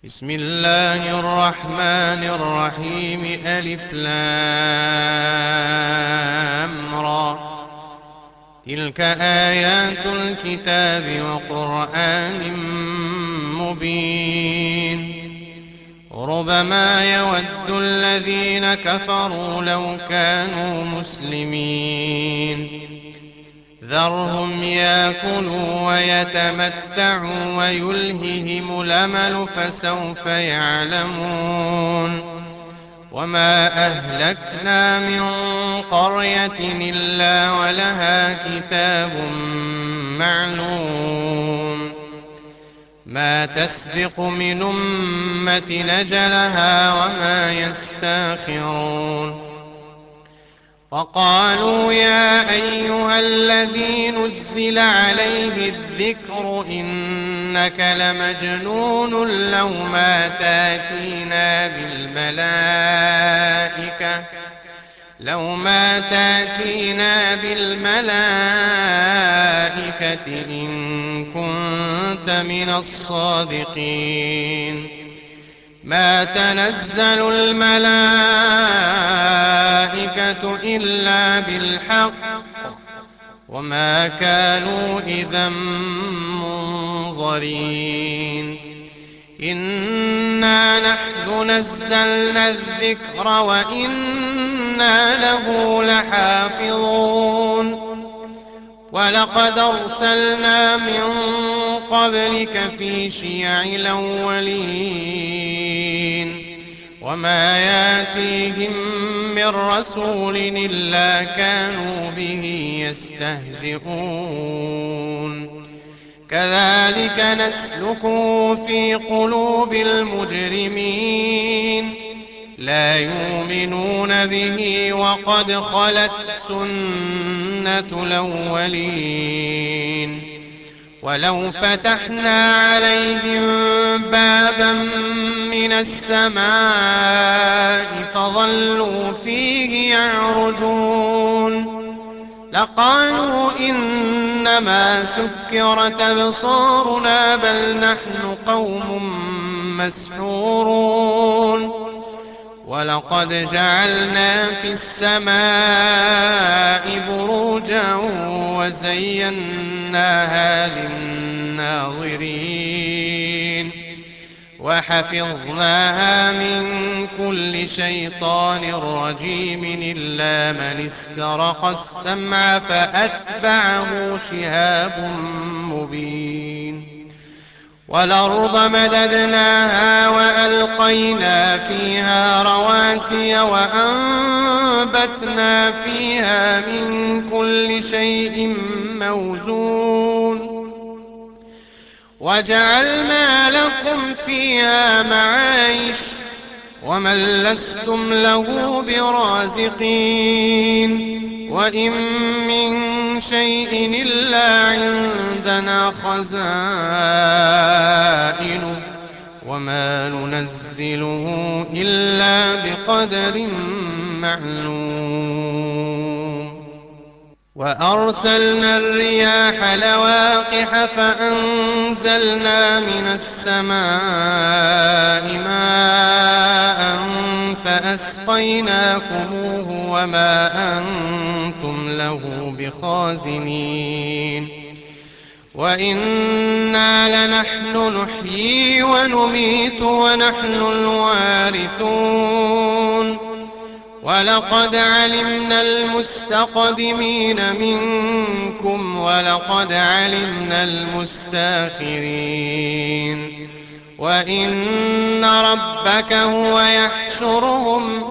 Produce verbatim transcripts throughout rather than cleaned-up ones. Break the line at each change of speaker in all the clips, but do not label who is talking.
بسم الله الرحمن الرحيم. ألف لام را. تلك آيات الكتاب وقرآن مبين. ربما يود الذين كفروا لو كانوا مسلمين. ذرهم يأكلوا ويتمتعوا ويلههم الأمل فسوف يعلمون. وما أهلكنا من قرية إلا ولها كتاب معلوم. ما تسبق من أمة أجلها وما يستأخرون. وقالوا يا أيها الذي نزل عليه الذكر إنك لمجنون لو ما تأتينا بالملائكة لو ما تأتينا بالملائكة إن كنت من الصادقين. ما تنزل الملائكة إلا بالحق وما كانوا إذا منظرين. إنا نحن نزلنا الذكر وإنا له لحافظون. ولقد أرسلنا من قبلك في شيع الأولين وما ياتيهم من رسول إلا كانوا به يستهزئون. كذلك نسلكه في قلوب المجرمين. لا يؤمنون به وقد خلت سنة الأولين. ولو فتحنا عليهم بابا من السماء فظلوا فيه يعرجون لقالوا إنما سكرت أبصارنا بل نحن قوم مسحورون. ولقد جعلنا في السماء بروجا وزيناها للناظرين وحفظناها من كل شيطان رجيم إلا من استرق السمع فأتبعه شهاب مبين. والأرض مددناها وألقينا فيها رواسي وأنبتنا فيها من كل شيء موزون وجعلنا لكم فيها معايش ومن لستم له برازقين. وإن من شيء إلا عندنا خزائنه وما ننزله إلا بقدر معلوم. وأرسلنا الرياح لواقح فأنزلنا من السماء ماء فأسقيناكموه وما أنتم له بخازنين. وإنا لنحن نحيي ونميت ونحن الوارثون. ولقد علمنا المستقدمين منكم ولقد علمنا المستاخرين. وإن ربك هو يحشرهم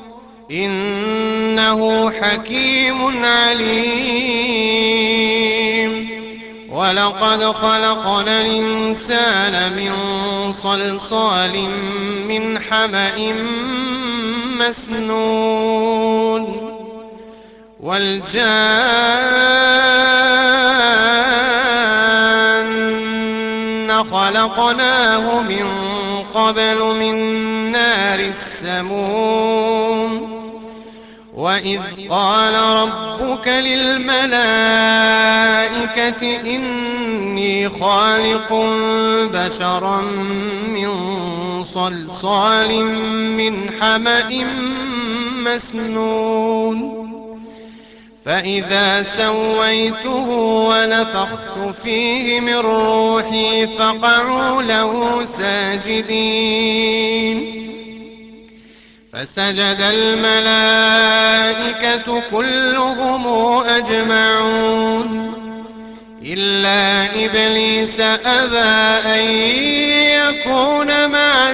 إنه حكيم عليم. ولقد خلقنا الإنسان من صلصال من حمأ مسنون. والجان خلقناه من قبل من نار السموم. وإذ قال ربك للملائكة إني إني خالق بشرا من صلصال من حمأ مسنون فإذا سويته ونفخت فيه من روحي فقعوا له ساجدين فسجد الملائكة كلهم أجمعون إلا إبليس أبى أن يكون مع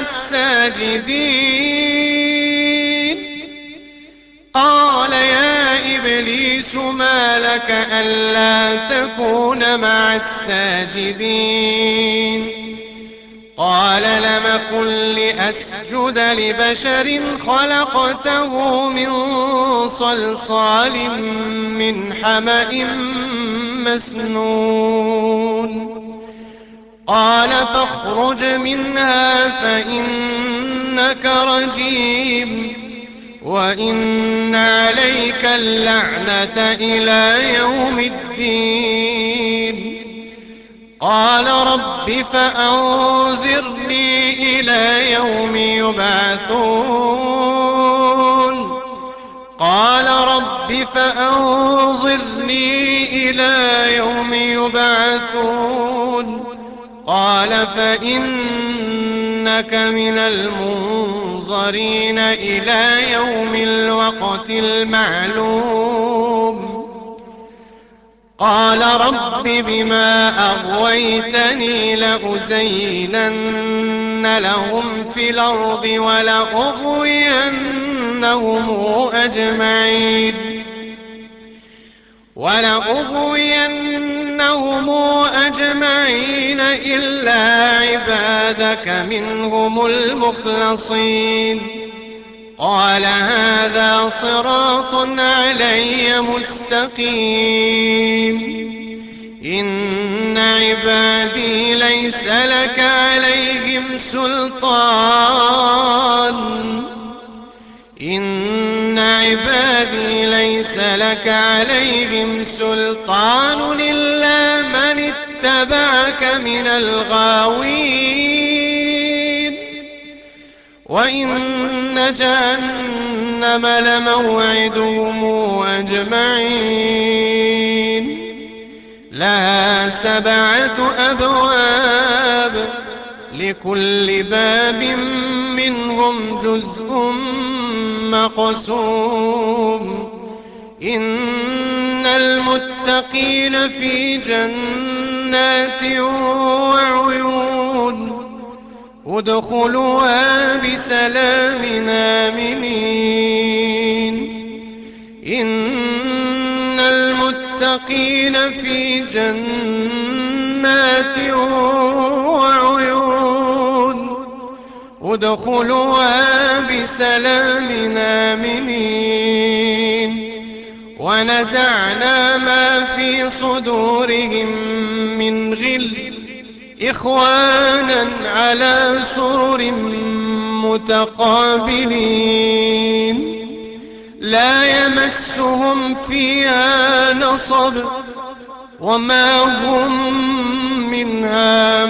الساجدين قال يا إبليس ما لك ألا تكون مع الساجدين قال لم كن لأسجد لبشر خلقته من صلصال من حمأ مسنون قال فاخرج منها فإنك رجيم وإن عليك اللعنة إلى يوم الدين قال رب فأنظرني إلى يوم يبعثون قال رب فأنظرني إلى يوم يبعثون قال فإنك من المنظرين إلى يوم الوقت المعلوم قال رب بما أغويتني لأزينن لهم في الأرض ولأغوينهم أجمعين ولأغوينهم أجمعين إلا عبادك منهم المخلصين قال هذا صراط علي مستقيم إن عبادي ليس لك عليهم سلطان إن عبادي ليس لك عليهم سلطان إلا من اتبعك من الغاوين وإن جهنم لموعدهم أجمعين لها سبعة أبواب لكل باب منهم جزء مقسوم إن المتقين في جنات وعيون ادخلوها بسلام آمنين إن المتقين في جنات وعيون ادخلوها بسلام آمنين ونزعنا ما في صدورهم من غل إخوانا على سرر متقابلين لا يمسهم فيها نصب وما هم منها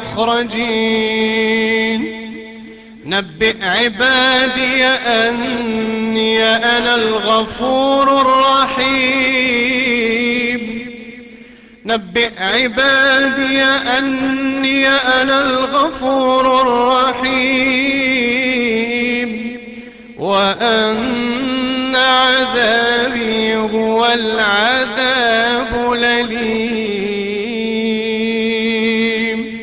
بمخرجين نبئ عبادي أني أنا الغفور الرحيم نبئ عبادي أني أنا الغفور الرحيم وأن عذابي هو العذاب الأليم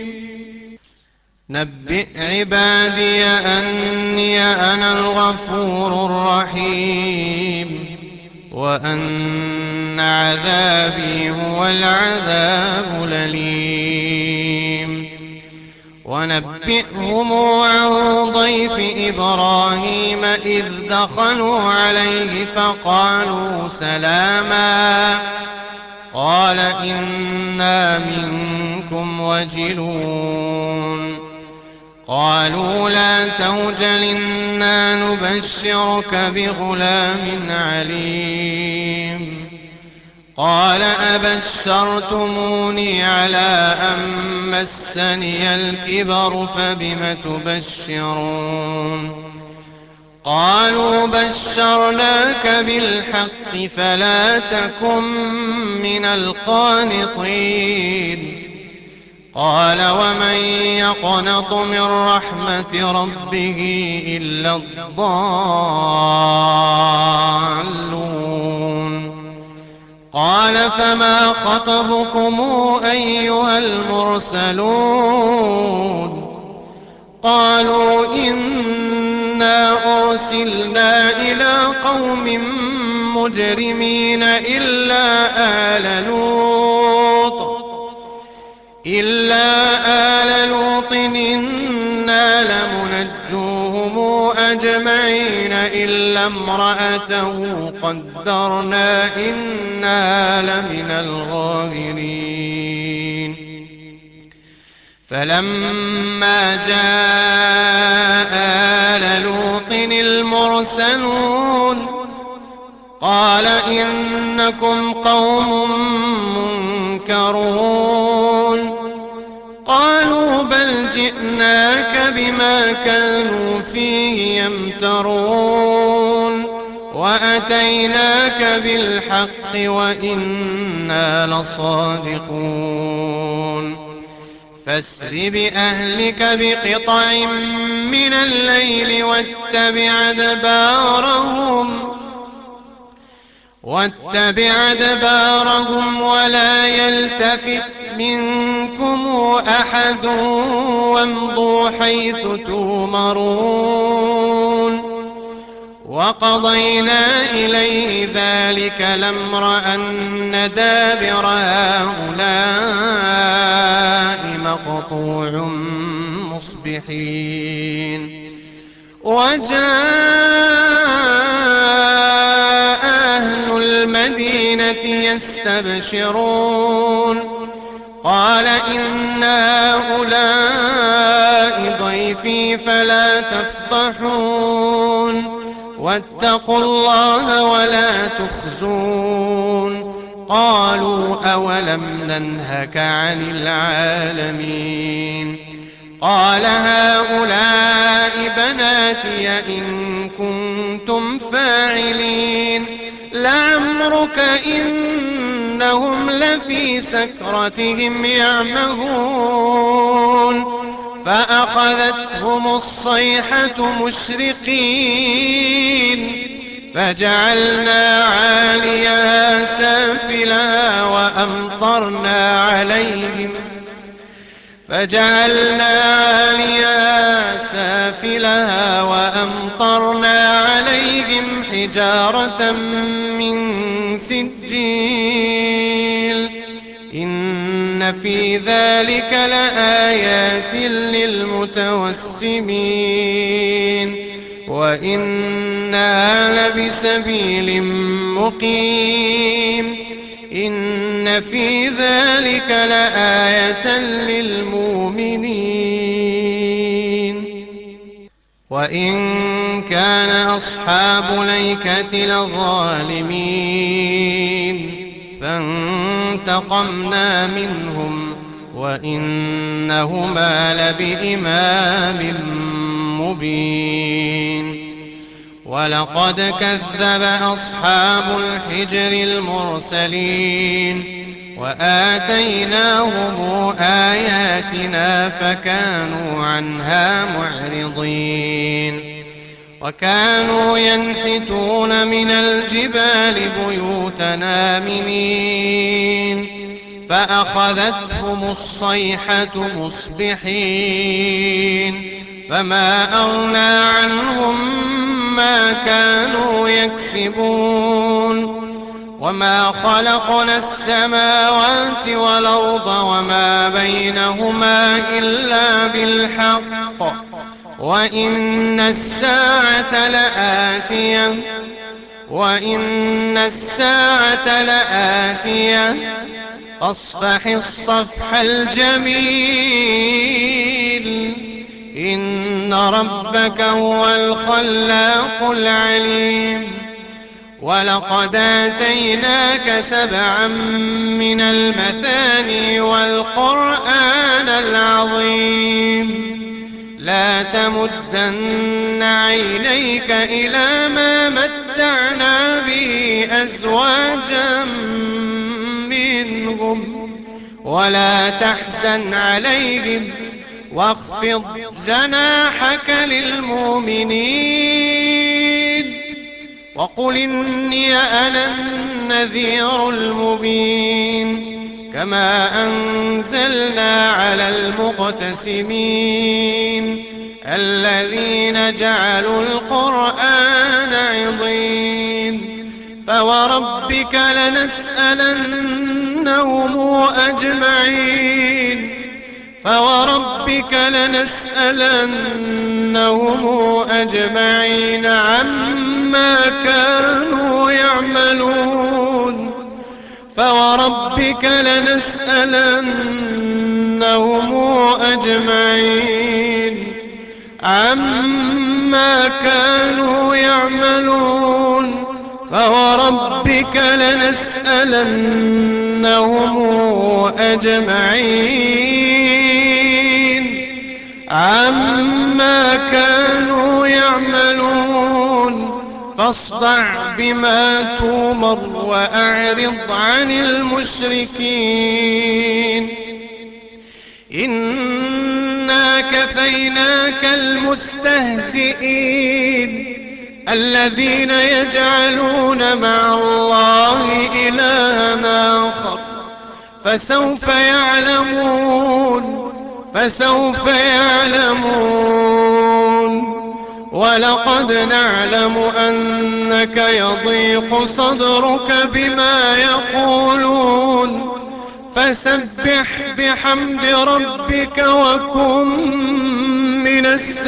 نبئ عبادي أني أنا الغفور الرحيم وأن عذابي هو العذاب الأليم ونبئهم عن ضيف إبراهيم إذ دخلوا عليه فقالوا سلاما قال إنا منكم وجلون قالوا لا توجل إنا نبشرك بغلام عليم قال أبشرتموني على أن مسني الكبر فبم تبشرون قالوا بشرناك بالحق فلا تكن من القانطين قال ومن يقنط من رحمة ربه إلا الضالون قال فما خطبكم أيها المرسلون قالوا إنا أرسلنا إلى قوم مجرمين إلا آل لوط إلا آل لوط إنا لمنجوهم أجمعين إلا امرأته قدرنا إنها لمن الغابرين فلما جاء آل لوط المرسلون قال إنكم قوم منكرون قالوا بل جئناك بما كانوا فيه يمترون وأتيناك بالحق وإنا لصادقون فاسر بأهلك بقطع من الليل واتبع أدبارهم واتبع أدبارهم ولا يلتفت منكم أحد وامضوا حيث تؤمرون وقضينا إليه ذلك الأمر أن دابر هؤلاء مقطوع مصبحين وجاء أهل المدينة يستبشرون قال إن هؤلاء ضيفي فلا تفضحون واتقوا الله ولا تخزون قالوا أولم ننهك عن العالمين قال هؤلاء بناتي إن كنتم فاعلين لعمرك إنهم لفي سكرتهم يعمهون فأخذتهم الصيحة مشرقين فجعلنا عاليها سافلها وأمطرنا عليهم فجعلنا عاليها سافلها وأمطرنا عليهم حجارة من سجيل إن في ذلك لآيات للمتوسمين وإنها لبسبيل مقيم إن في ذلك لآية للمؤمنين وإن كان أصحاب الأيكة لظالمين فانتقمنا منهم وإنهما لبإمام مبين ولقد كذب أصحاب الحجر المرسلين وآتيناهم آياتنا فكانوا عنها معرضين وكانوا ينحتون من الجبال بيوتنا آمنين فأخذتهم الصيحة مصبحين فما أغنى عنهم ما كانوا يكسبون وما خلقنا السماوات والأرض وما بينهما إلا بالحق وإن الساعة لآتية وإن الساعة لآتية فاصفح الصفح الجميل إن ربك هو الخلاق العليم ولقد آتيناك سبعا من المثاني والقرآن العظيم لا تمدن عينيك إلى ما متعنا به أزواجا منهم ولا تحزن عليهم واخفض جناحك للمؤمنين وقل إني أنا النذير المبين كما أنزلنا على المقتسمين الذين جعلوا القرآن عضين فوربك لنسألنهم أجمعين فوربك لنسألنهم أجمعين عما كانوا يعملون فوربك لنسألنهم أجمعين عما كانوا يعملون فوربك لنسألنهم أجمعين عما كانوا يعملون فاصدع بما تؤمر وأعرض عن المشركين إنا كفيناك المستهزئين الذين يجعلون مع الله إلها آخر فسوف يعلمون فسوف يعلمون ولقد نعلم أنك يضيق صدرك بما يقولون فسبح بحمد ربك وكن من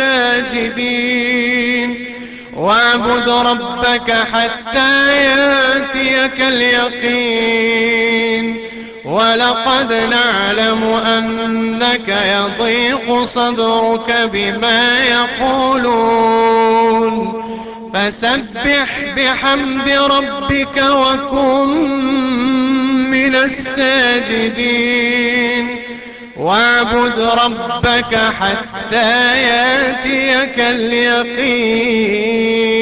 الساجدين واعبد ربك حتى يأتيك اليقين ولقد نعلم أنك يضيق صدرك بما يقولون فسبح بحمد ربك وكن من الساجدين واعبد ربك حتى يأتيك اليقين